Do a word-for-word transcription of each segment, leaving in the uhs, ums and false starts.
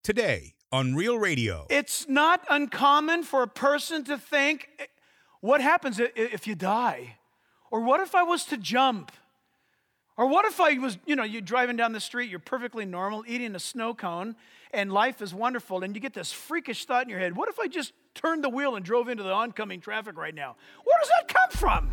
today on Real Radio. It's not uncommon for a person to think, what happens if you die? Or what if I was to jump? Or what if I was, you know, you're driving down the street, you're perfectly normal, eating a snow cone, and life is wonderful, and you get this freakish thought in your head, what if I just turned the wheel and drove into the oncoming traffic right now? Where does that come from?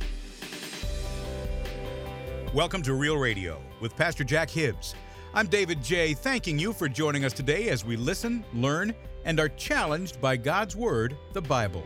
Welcome to Real Radio with Pastor Jack Hibbs. I'm David J., thanking you for joining us today as we listen, learn, and are challenged by God's Word, the Bible.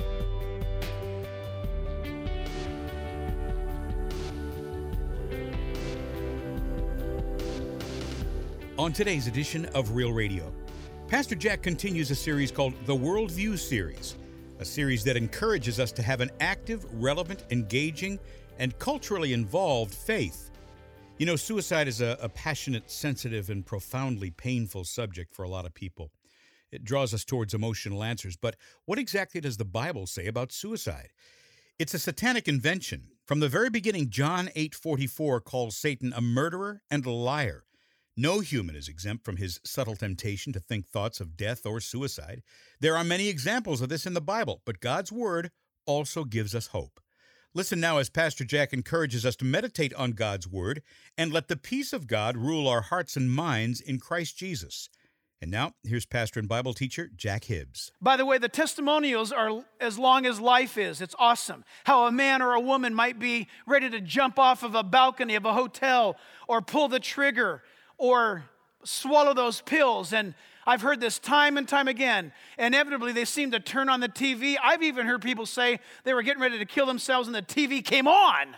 On today's edition of Real Radio, Pastor Jack continues a series called The Worldview Series, a series that encourages us to have an active, relevant, engaging, and culturally involved faith. You know, suicide is a, a passionate, sensitive, and profoundly painful subject for a lot of people. It draws us towards emotional answers, but what exactly does the Bible say about suicide? It's a satanic invention. From the very beginning, John eight forty-four calls Satan a murderer and a liar. No human is exempt from his subtle temptation to think thoughts of death or suicide. There are many examples of this in the Bible, but God's Word also gives us hope. Listen now as Pastor Jack encourages us to meditate on God's Word and let the peace of God rule our hearts and minds in Christ Jesus. And now, here's pastor and Bible teacher Jack Hibbs. By the way, the testimonials are as long as life is. It's awesome. How a man or a woman might be ready to jump off of a balcony of a hotel or pull the trigger or swallow those pills. And I've heard this time and time again. Inevitably, they seem to turn on the T V. I've even heard people say they were getting ready to kill themselves and the T V came on.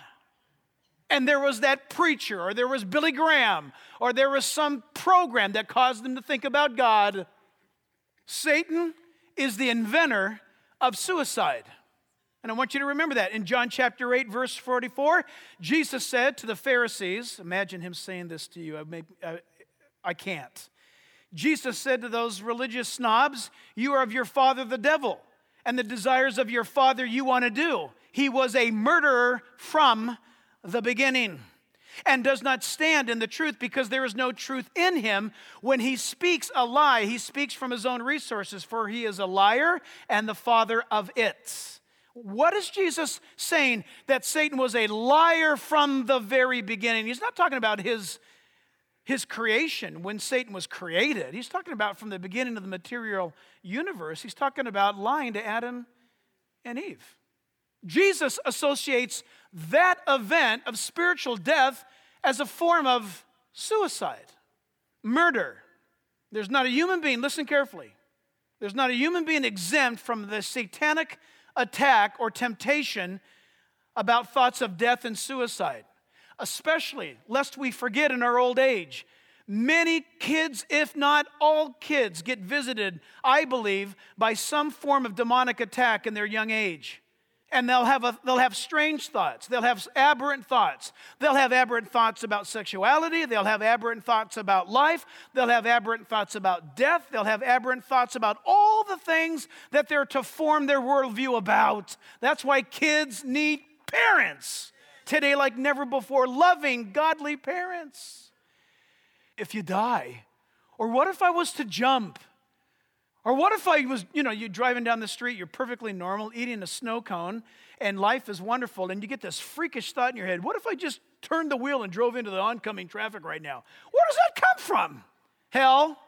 And there was that preacher, or there was Billy Graham, or there was some program that caused them to think about God. Satan is the inventor of suicide. And I want you to remember that. In John chapter eight, verse forty-four, Jesus said to the Pharisees, imagine him saying this to you, I, may, I, I can't. Jesus said to those religious snobs, you are of your father the devil, and the desires of your father you want to do. He was a murderer from the beginning, and does not stand in the truth because there is no truth in him. When he speaks a lie, he speaks from his own resources, for he is a liar and the father of it. What is Jesus saying? That Satan was a liar from the very beginning. He's not talking about his, his creation when Satan was created. He's talking about from the beginning of the material universe. He's talking about lying to Adam and Eve. Jesus associates that event of spiritual death as a form of suicide, murder. There's not a human being, listen carefully, there's not a human being exempt from the satanic attack or temptation about thoughts of death and suicide, especially lest we forget in our old age. Many kids, if not all kids, get visited, I believe, by some form of demonic attack in their young age. And they'll have a, they'll have strange thoughts. They'll have aberrant thoughts. They'll have aberrant thoughts about sexuality. They'll have aberrant thoughts about life. They'll have aberrant thoughts about death. They'll have aberrant thoughts about all the things that they're to form their worldview about. That's why kids need parents today like never before, loving, godly parents. If you die, or what if I was to jump? Or what if I was, you know, you're driving down the street, you're perfectly normal, eating a snow cone, and life is wonderful, and you get this freakish thought in your head, what if I just turned the wheel and drove into the oncoming traffic right now? Where does that come from? Hell.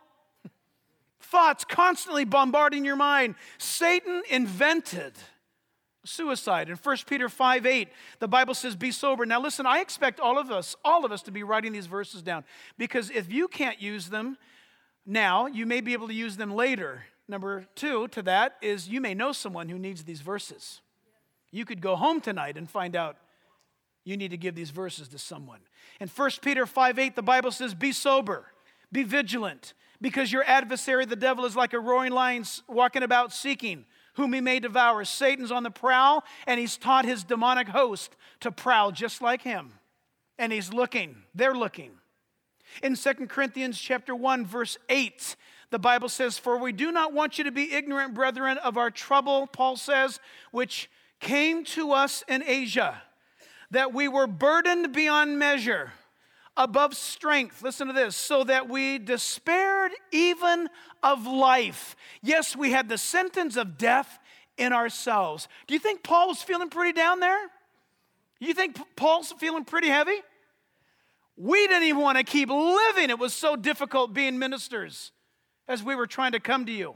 Thoughts constantly bombarding your mind. Satan invented suicide. In First Peter five eight, the Bible says, be sober. Now listen, I expect all of us, all of us to be writing these verses down, because if you can't use them now, you may be able to use them later. Number two to that is you may know someone who needs these verses. You could go home tonight and find out you need to give these verses to someone. In First Peter five eight, the Bible says, be sober, be vigilant, because your adversary, the devil, is like a roaring lion walking about seeking whom he may devour. Satan's on the prowl, and he's taught his demonic host to prowl just like him. And he's looking, they're looking. In Second Corinthians chapter one, verse eight, the Bible says, for we do not want you to be ignorant, brethren, of our trouble, Paul says, which came to us in Asia, that we were burdened beyond measure, above strength. Listen to this. So that we despaired even of life. Yes, we had the sentence of death in ourselves. Do you think Paul was feeling pretty down there? You think Paul's feeling pretty heavy? We didn't even want to keep living. It was so difficult being ministers as we were trying to come to you.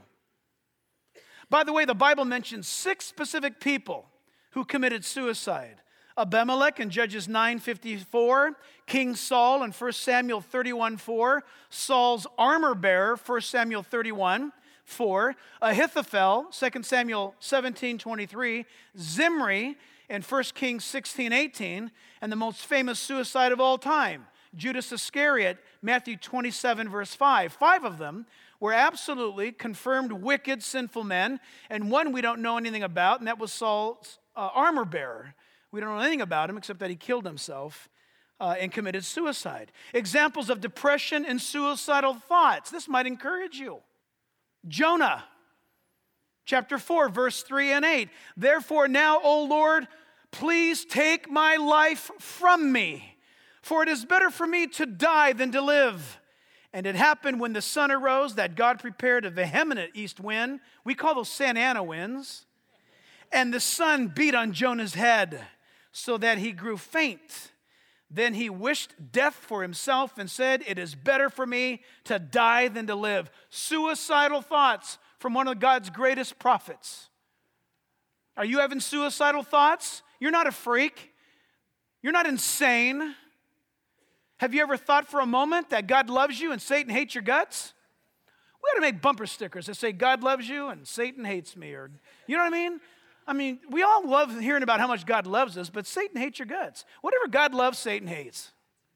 By the way, the Bible mentions six specific people who committed suicide. Abimelech in Judges nine fifty-four, King Saul in First Samuel thirty-one four, Saul's armor bearer, First Samuel thirty-one four, Ahithophel, Second Samuel seventeen twenty-three, Zimri in First Kings sixteen eighteen, and the most famous suicide of all time, Judas Iscariot, Matthew twenty-seven verse five. Five of them were absolutely confirmed wicked, sinful men, and one we don't know anything about, and that was Saul's uh, armor bearer. We don't know anything about him except that he killed himself uh, and committed suicide. Examples of depression and suicidal thoughts. This might encourage you. Jonah, chapter four, verse three and eight. Therefore now, O Lord, please take my life from me, for it is better for me to die than to live. And it happened when the sun arose that God prepared a vehement east wind. We call those Santa Ana winds. And the sun beat on Jonah's head, so that he grew faint. Then he wished death for himself and said, it is better for me to die than to live. Suicidal thoughts from one of God's greatest prophets. Are you having suicidal thoughts? You're not a freak. You're not insane. Have you ever thought for a moment that God loves you and Satan hates your guts? We ought to make bumper stickers that say God loves you and Satan hates me. Or, you know what I mean? I mean, we all love hearing about how much God loves us, but Satan hates your guts. Whatever God loves, Satan hates.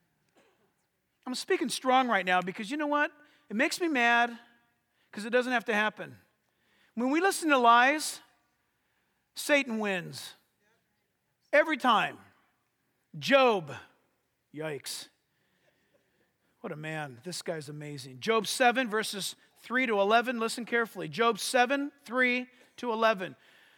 I'm speaking strong right now because you know what? It makes me mad because it doesn't have to happen. When we listen to lies, Satan wins. Every time. Job, yikes. What a man. This guy's amazing. Job seven, verses three to eleven. Listen carefully. Job seven, three to eleven.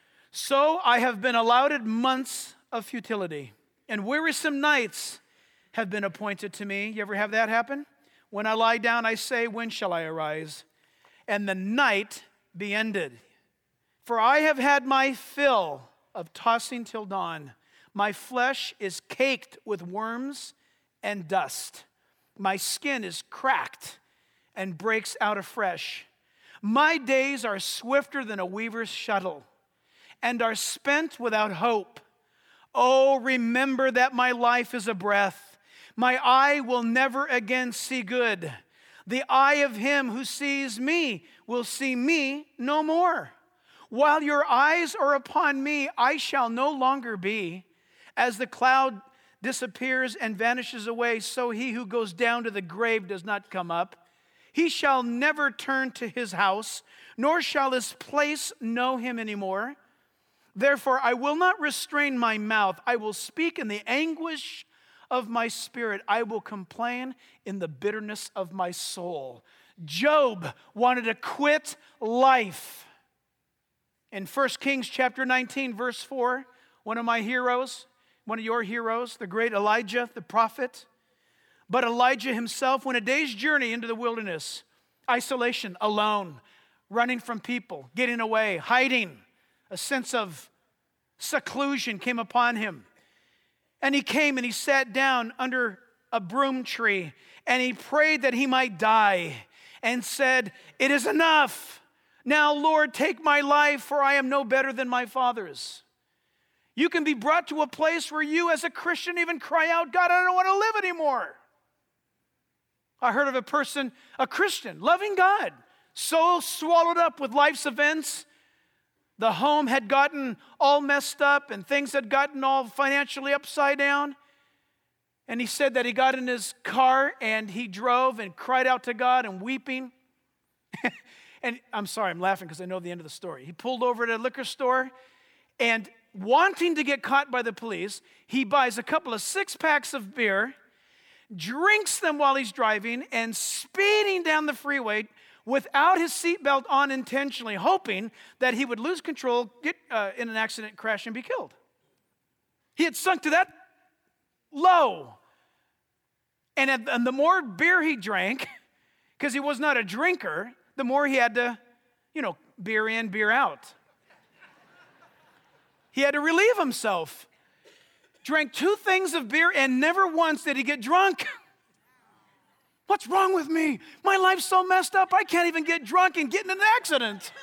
So I have been allotted months of futility, and wearisome nights have been appointed to me. You ever have that happen? When I lie down, I say, when shall I arise? And the night be ended. For I have had my fill of tossing till dawn. My flesh is caked with worms and dust. My skin is cracked and breaks out afresh. My days are swifter than a weaver's shuttle, and are spent without hope. Oh, remember that my life is a breath. My eye will never again see good. The eye of him who sees me will see me no more. While your eyes are upon me, I shall no longer be. As the cloud disappears and vanishes away, so he who goes down to the grave does not come up. He shall never turn to his house, nor shall his place know him anymore. Therefore, I will not restrain my mouth. I will speak in the anguish of my spirit. I will complain in the bitterness of my soul. Job wanted to quit life. In First Kings chapter nineteen, verse four, one of my heroes, one of your heroes, the great Elijah, the prophet. But Elijah himself went a day's journey into the wilderness. Isolation, alone, running from people, getting away, hiding. A sense of seclusion came upon him. And he came and he sat down under a broom tree and he prayed that he might die and said, it is enough. Now, Lord, take my life, for I am no better than my fathers. You can be brought to a place where you as a Christian even cry out, God, I don't want to live anymore. I heard of a person, a Christian, loving God, so swallowed up with life's events. The home had gotten all messed up and things had gotten all financially upside down. And he said that he got in his car and he drove and cried out to God and weeping. And I'm sorry, I'm laughing because I know the end of the story. He pulled over at a liquor store and wanting to get caught by the police, he buys a couple of six packs of beer, drinks them while he's driving, and speeding down the freeway without his seatbelt on intentionally, hoping that he would lose control, get uh, in an accident, crash, and be killed. He had sunk to that low. And, at, and the more beer he drank, because he was not a drinker, the more he had to, you know, beer in, beer out. He had to relieve himself. Drank two things of beer and never once did he get drunk. What's wrong with me? My life's so messed up, I can't even get drunk and get in an accident.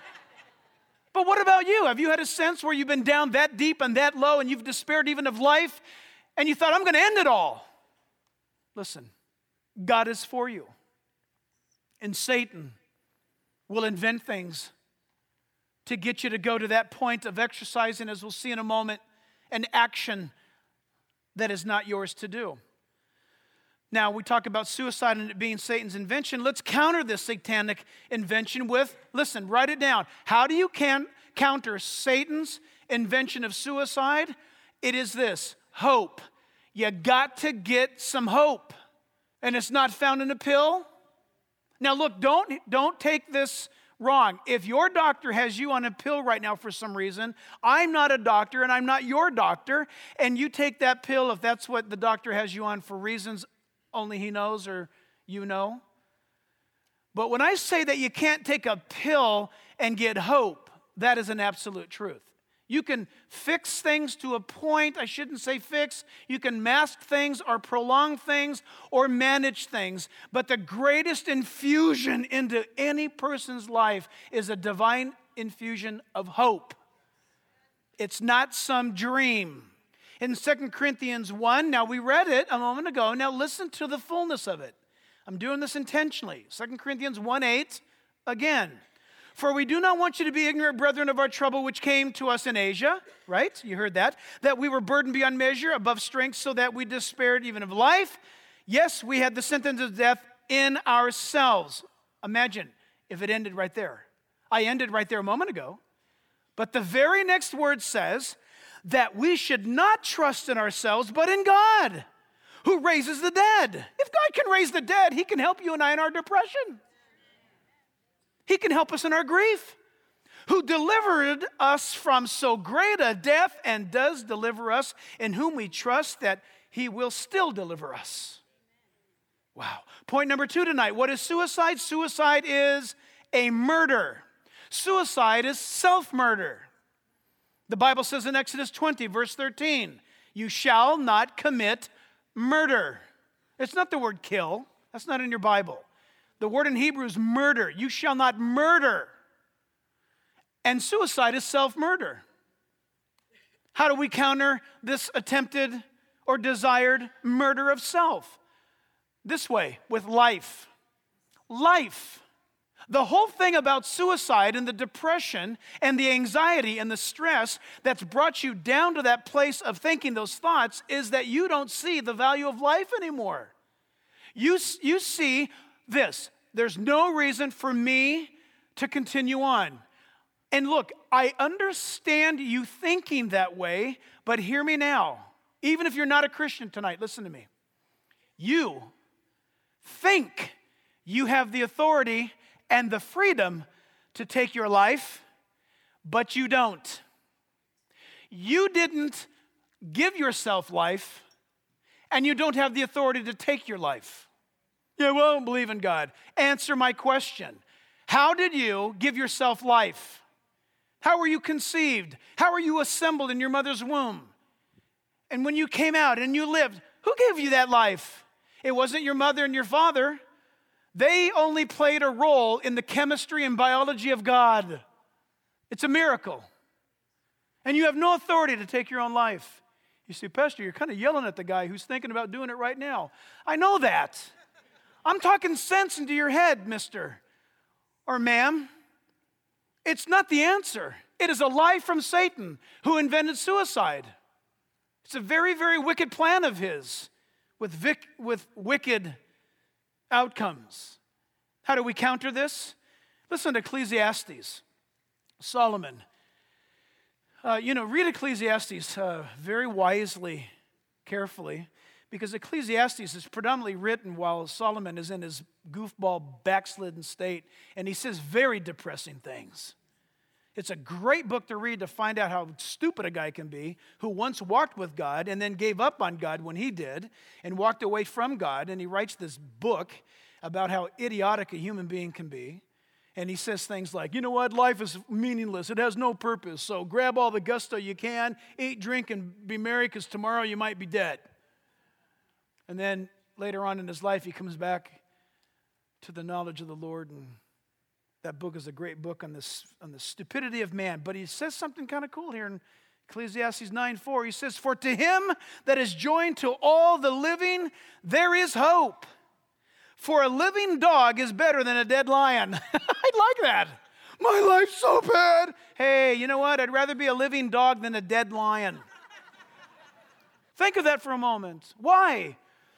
But what about you? Have you had a sense where you've been down that deep and that low and you've despaired even of life and you thought, I'm going to end it all? Listen, God is for you. And Satan will invent things to get you to go to that point of exercising, as we'll see in a moment, an action that is not yours to do. Now, we talk about suicide and it being Satan's invention. Let's counter this satanic invention with, listen, write it down. How do you can counter Satan's invention of suicide? It is this: hope. You got to get some hope. And it's not found in a pill. Now, look, don't, don't take this wrong. If your doctor has you on a pill right now for some reason, I'm not a doctor and I'm not your doctor, and you take that pill if that's what the doctor has you on for reasons only he knows or you know. But when I say that you can't take a pill and get hope, that is an absolute truth. You can fix things to a point. I shouldn't say fix. You can mask things or prolong things or manage things. But the greatest infusion into any person's life is a divine infusion of hope. It's not some dream. In Second Corinthians one, now we read it a moment ago. Now listen to the fullness of it. I'm doing this intentionally. Second Corinthians one eight, again. For we do not want you to be ignorant, brethren, of our trouble which came to us in Asia, right? You heard that. That we were burdened beyond measure, above strength, so that we despaired even of life. Yes, we had the sentence of death in ourselves. Imagine if it ended right there. I ended right there a moment ago. But the very next word says that we should not trust in ourselves, but in God, who raises the dead. If God can raise the dead, he can help you and I in our depression. He can help us in our grief, who delivered us from so great a death and does deliver us, in whom we trust that he will still deliver us. Wow. Point number two tonight. What is suicide? Suicide is a murder. Suicide is self-murder. The Bible says in Exodus twenty, verse thirteen, you shall not commit murder. It's not the word kill. That's not in your Bible. The word in Hebrew is murder. You shall not murder. And suicide is self-murder. How do we counter this attempted or desired murder of self? This way, with life. Life. The whole thing about suicide and the depression and the anxiety and the stress that's brought you down to that place of thinking those thoughts is that you don't see the value of life anymore. You, you see this: there's no reason for me to continue on. And look, I understand you thinking that way, but hear me now. Even if you're not a Christian tonight, listen to me. You think you have the authority and the freedom to take your life, but you don't. You didn't give yourself life, and you don't have the authority to take your life. Yeah, well, I don't believe in God. Answer my question. How did you give yourself life? How were you conceived? How were you assembled in your mother's womb? And when you came out and you lived, who gave you that life? It wasn't your mother and your father. They only played a role in the chemistry and biology of God. It's a miracle. And you have no authority to take your own life. You see, Pastor, you're kind of yelling at the guy who's thinking about doing it right now. I know that. I'm talking sense into your head, mister or ma'am. It's not the answer. It is a lie from Satan, who invented suicide. It's a very, very wicked plan of his with, vic- with wicked outcomes. How do we counter this? Listen to Ecclesiastes. Solomon. Uh, you know, read Ecclesiastes uh, very wisely, carefully, because Ecclesiastes is predominantly written while Solomon is in his goofball, backslidden state, and he says very depressing things. It's a great book to read to find out how stupid a guy can be who once walked with God and then gave up on God when he did and walked away from God. And he writes this book about how idiotic a human being can be. And he says things like, you know what, life is meaningless. It has no purpose. So grab all the gusto you can, eat, drink, and be merry because tomorrow you might be dead. And then later on in his life, he comes back to the knowledge of the Lord, and that book is a great book on this on the stupidity of man. But he says something kind of cool here in Ecclesiastes nine four. He says, for to him that is joined to all the living, there is hope. For a living dog is better than a dead lion. I like that. My life's so bad. Hey, you know what? I'd rather be a living dog than a dead lion. Think of that for a moment. Why?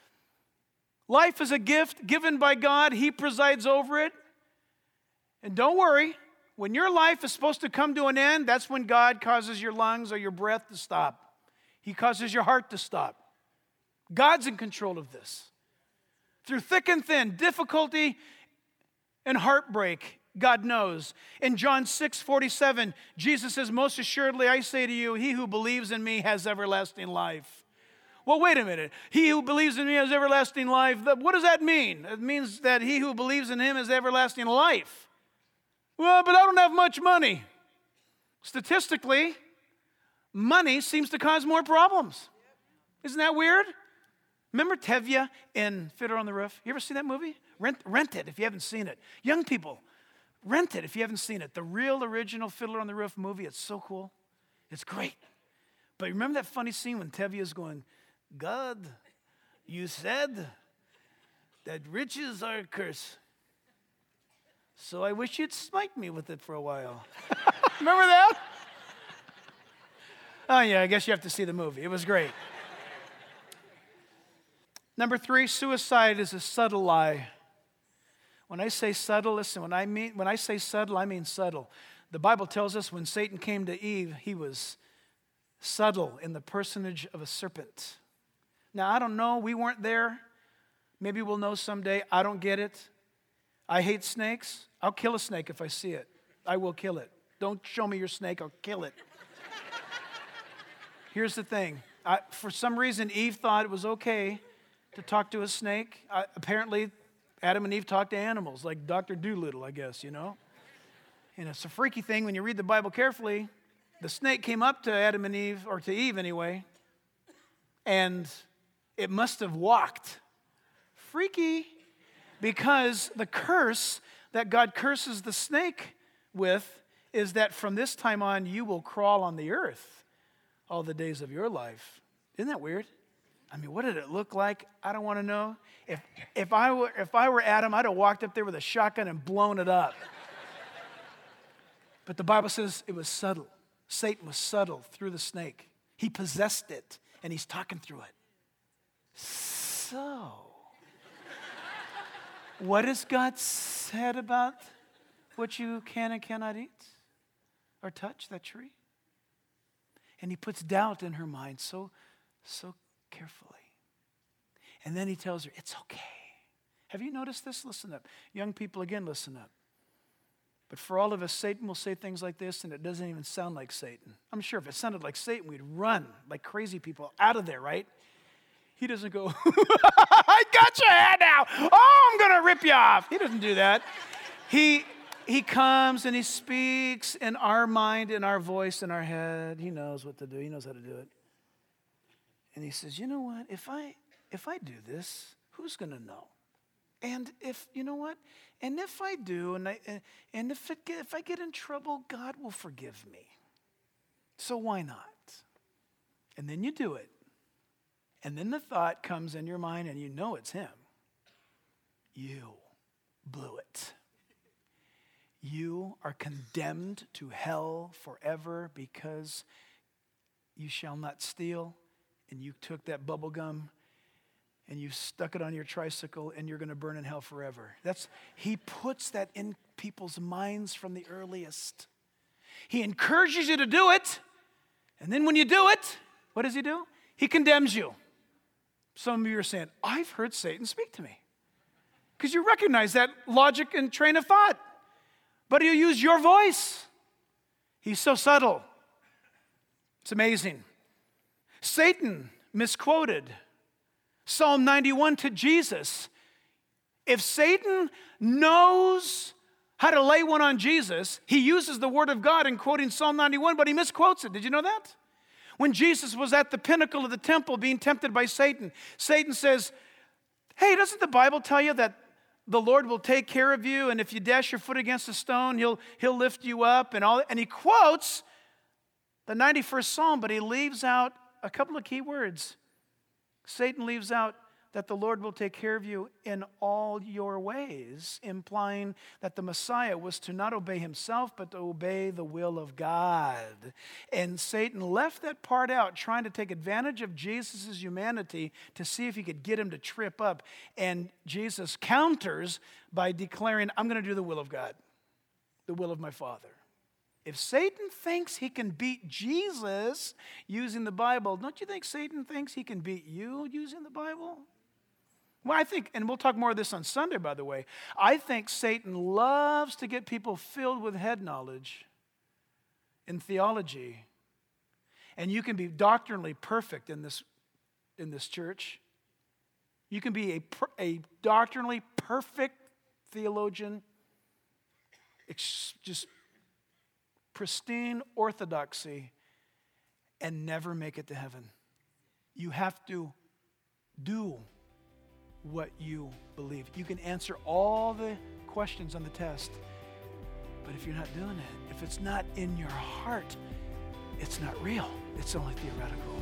Life is a gift given by God. He presides over it. And don't worry, when your life is supposed to come to an end, that's when God causes your lungs or your breath to stop. He causes your heart to stop. God's in control of this. Through thick and thin, difficulty and heartbreak, God knows. In John six forty-seven, Jesus says, most assuredly I say to you, he who believes in me has everlasting life. Well, wait a minute. He who believes in me has everlasting life. What does that mean? It means that he who believes in him has everlasting life. Well, but I don't have much money. Statistically, money seems to cause more problems. Isn't that weird? Remember Tevye in Fiddler on the Roof? You ever see that movie? Rent, rent it if you haven't seen it. Young people, rent it if you haven't seen it. The real original Fiddler on the Roof movie, it's so cool. It's great. But remember that funny scene when Tevye is going, God, you said that riches are a curse. So I wish you'd smite me with it for a while. Remember that? Oh, yeah, I guess you have to see the movie. It was great. Number three, suicide is a subtle lie. When I say subtle, listen, when I mean when I say subtle, I mean subtle. The Bible tells us when Satan came to Eve, he was subtle in the personage of a serpent. Now, I don't know. We weren't there. Maybe we'll know someday. I don't get it. I hate snakes. I'll kill a snake if I see it. I will kill it. Don't show me your snake. I'll kill it. Here's the thing. I, for some reason, Eve thought it was okay to talk to a snake. I, apparently, Adam and Eve talked to animals, like Doctor Dolittle, I guess, you know. And it's a freaky thing when you read the Bible carefully. The snake came up to Adam and Eve, or to Eve anyway, and it must have walked. Freaky. Because the curse that God curses the snake with is that from this time on, you will crawl on the earth all the days of your life. Isn't that weird? I mean, what did it look like? I don't want to know. If, if, I were, if I were Adam, I'd have walked up there with a shotgun and blown it up. But the Bible says it was subtle. Satan was subtle through the snake. He possessed it, and he's talking through it. So, what has God said about what you can and cannot eat or touch, that tree? And he puts doubt in her mind so, so carefully. And then he tells her, it's okay. Have you noticed this? Listen up. Young people, again, listen up. But for all of us, Satan will say things like this, and it doesn't even sound like Satan. I'm sure if it sounded like Satan, we'd run like crazy people out of there, right? He doesn't go, I got your head now. Oh, I'm going to rip you off. He doesn't do that. He, he comes and he speaks in our mind, in our voice, in our head. He knows what to do. He knows how to do it. And he says, you know what? If I, if I do this, who's going to know? And if, you know what? And if I do, and, I, and if, it get, if I get in trouble, God will forgive me. So why not? And then you do it. And then the thought comes in your mind, and you know it's him. You blew it. You are condemned to hell forever because you shall not steal, and you took that bubble gum and you stuck it on your tricycle, and you're going to burn in hell forever. That's, he puts that in people's minds from the earliest. He encourages you to do it, and then when you do it, what does he do? He condemns you. Some of you are saying, I've heard Satan speak to me. Because you recognize that logic and train of thought. But he'll use your voice. He's so subtle. It's amazing. Satan misquoted Psalm ninety-one to Jesus. If Satan knows how to lay one on Jesus, he uses the word of God in quoting Psalm ninety-one, but he misquotes it. Did you know that? When Jesus was at the pinnacle of the temple being tempted by Satan, Satan says, hey, doesn't the Bible tell you that the Lord will take care of you, and if you dash your foot against a stone, he'll, he'll lift you up, and all. And he quotes the ninety-first Psalm, but he leaves out a couple of key words. Satan leaves out that the Lord will take care of you in all your ways, implying that the Messiah was to not obey himself, but to obey the will of God. And Satan left that part out, trying to take advantage of Jesus' humanity to see if he could get him to trip up. And Jesus counters by declaring, I'm going to do the will of God, the will of my Father. If Satan thinks he can beat Jesus using the Bible, don't you think Satan thinks he can beat you using the Bible? Well, I think, and we'll talk more of this on Sunday, by the way, I think Satan loves to get people filled with head knowledge in theology. And you can be doctrinally perfect in this, in this church. You can be a, a doctrinally perfect theologian, just pristine orthodoxy, and never make it to heaven. You have to do what you believe. You can answer all the questions on the test, but if you're not doing it, if it's not in your heart, it's not real. It's only theoretical.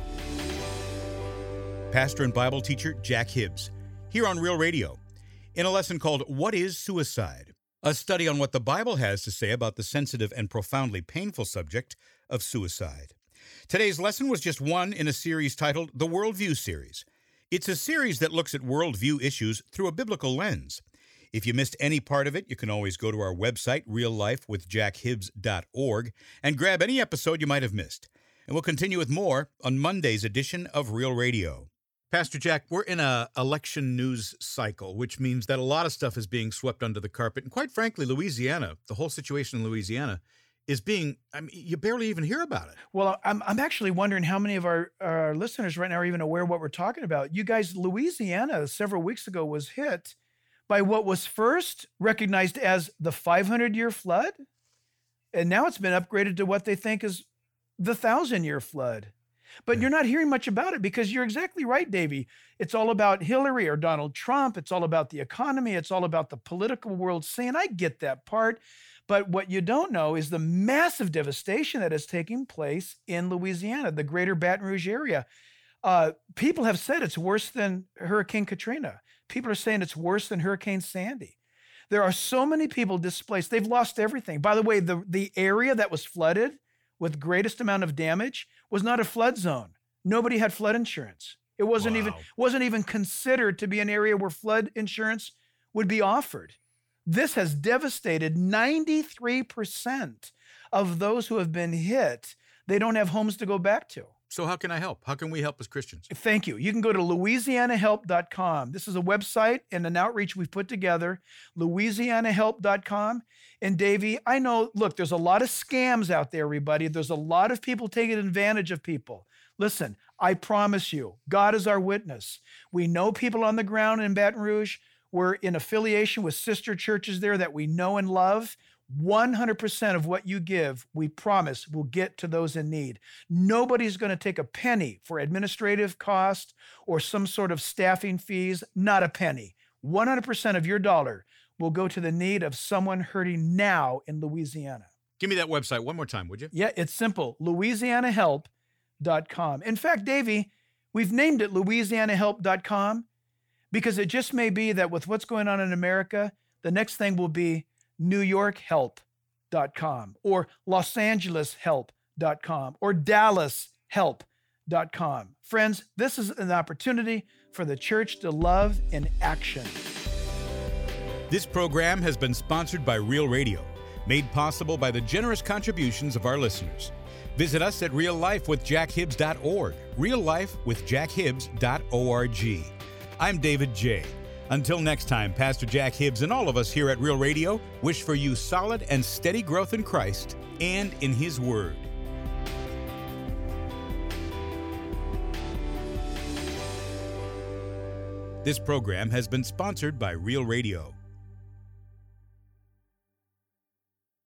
Pastor and Bible teacher Jack Hibbs, here on Real Radio, in a lesson called What is Suicide? A study on what the Bible has to say about the sensitive and profoundly painful subject of suicide. Today's lesson was just one in a series titled The Worldview Series. It's a series that looks at worldview issues through a biblical lens. If you missed any part of it, you can always go to our website, real life with jack hibbs dot org, and grab any episode you might have missed. And we'll continue with more on Monday's edition of Real Radio. Pastor Jack, we're in a election news cycle, which means that a lot of stuff is being swept under the carpet. And quite frankly, Louisiana, the whole situation in Louisiana, is being, I mean, you barely even hear about it. Well, I'm I'm actually wondering how many of our, our listeners right now are even aware of what we're talking about. You guys, Louisiana several weeks ago was hit by what was first recognized as the five hundred year flood. And now it's been upgraded to what they think is the thousand year flood. But yeah. You're not hearing much about it because you're exactly right, Davey. It's all about Hillary or Donald Trump. It's all about the economy. It's all about the political world scene. I get that part. But what you don't know is the massive devastation that is taking place in Louisiana, the greater Baton Rouge area. Uh, people have said it's worse than Hurricane Katrina. People are saying it's worse than Hurricane Sandy. There are so many people displaced. They've lost everything. By the way, the, the area that was flooded with greatest amount of damage was not a flood zone. Nobody had flood insurance. It wasn't wow. even wasn't even considered to be an area where flood insurance would be offered. This has devastated ninety-three percent of those who have been hit. They don't have homes to go back to. So how can I help? How can we help as Christians? Thank you. You can go to louisiana help dot com. This is a website and an outreach we've put together, louisiana help dot com. And Davey, I know, look, there's a lot of scams out there, everybody. There's a lot of people taking advantage of people. Listen, I promise you, God is our witness. We know people on the ground in Baton Rouge. We're in affiliation with sister churches there that we know and love. one hundred percent of what you give, we promise, will get to those in need. Nobody's going to take a penny for administrative cost or some sort of staffing fees, not a penny. one hundred percent of your dollar will go to the need of someone hurting now in Louisiana. Give me that website one more time, would you? Yeah, it's simple, louisiana help dot com. In fact, Davey, we've named it louisiana help dot com because it just may be that with what's going on in America, the next thing will be new york help dot com or los angeles help dot com or dallas help dot com. Friends, this is an opportunity for the church to love in action. This program has been sponsored by Real Radio, made possible by the generous contributions of our listeners. Visit us at real life with jack hibbs dot org, real life with jack hibbs dot org. I'm David J. Until next time, Pastor Jack Hibbs and all of us here at Real Radio wish for you solid and steady growth in Christ and in His Word. This program has been sponsored by Real Radio.